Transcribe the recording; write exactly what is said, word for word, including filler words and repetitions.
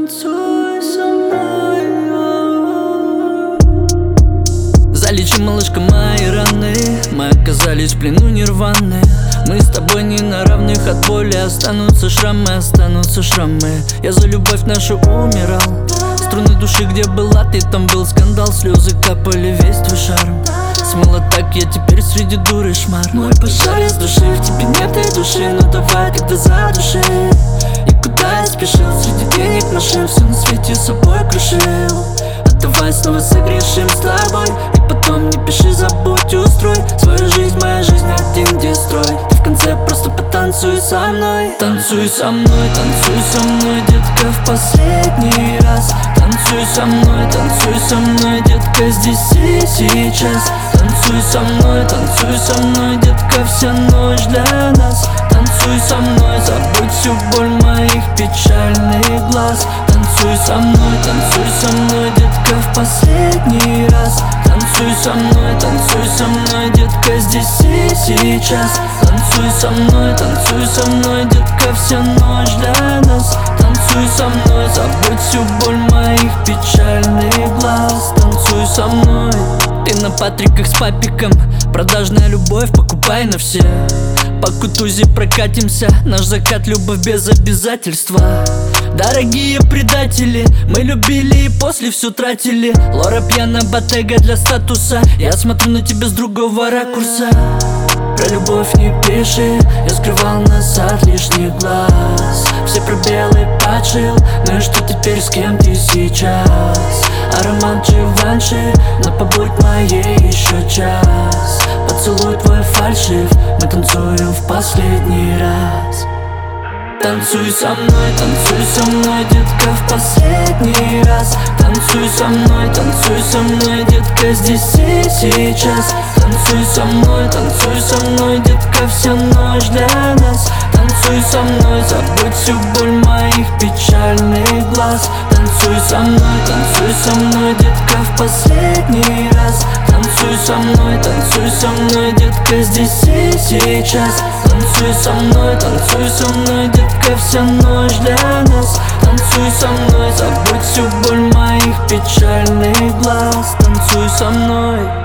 танцуй со мной. Залечи, малышка, мои раны. Мы оказались в плену нирваны. Мы с тобой не на равных, от боли останутся шрамы, останутся шрамы. Я за любовь нашу умирал. Струны души, где была ты, там был скандал. Слезы капали, весь твой шарм смыло так, я теперь среди дуры шмар. Мой пожар из души, в тебе нет и души. Но давай тогда за души. И куда я спешил, среди денег машин все на свете собой крушил. А давай снова согрешим с тобой. И потом не пиши, забудь, устрой свою жизнь, моя жизнь один дестрой. Ты в конце просто потанцуй со мной. Танцуй со мной, танцуй со мной, детка, в последний раз. Танцуй со мной, танцуй со мной, детка, здесь и сейчас. Танцуй со мной, танцуй со мной, детка, вся ночь для нас. Танцуй со мной, забудь всю боль моих печальных глаз. Танцуй со мной, танцуй со мной, детка, в последний раз. Танцуй со мной, танцуй со мной, детка, здесь и сейчас. Танцуй со мной, танцуй со мной, детка, вся ночь для нас. Танцуй со мной, забудь всю боль моих печальных глаз. Танцуй со мной. Ты на патриках с папиком, продажная любовь, покупай на все. По Кутузи прокатимся, наш закат, любовь без обязательства. Дорогие предатели, мы любили и после все тратили. Лора пьяна, Bottega для статуса. Я смотрю на тебя с другого ракурса. Про любовь не пиши, я скрывал нас от лишних глаз. Все пробелы подшил, ну и что теперь, с кем ты сейчас? Аромат Givenchy, но побудь моей еще час. Поцелуй твой фальшив, мы танцуем в последний раз. Танцуй со мной, танцуй со мной, детка, в последний раз. Танцуй со мной, танцуй со мной, детка, здесь и сейчас. Танцуй со мной, танцуй со мной, детка, вся ночь для нас. Танцуй со мной, забудь всю боль моих печальных глаз. Танцуй со мной, танцуй со мной, детка, в последний раз. Танцуй со мной, танцуй со мной, детка, здесь и сейчас. Танцуй со мной, танцуй со мной, детка, вся ночь для нас. Танцуй со мной, забудь всю боль моих печальных глаз. Танцуй со мной.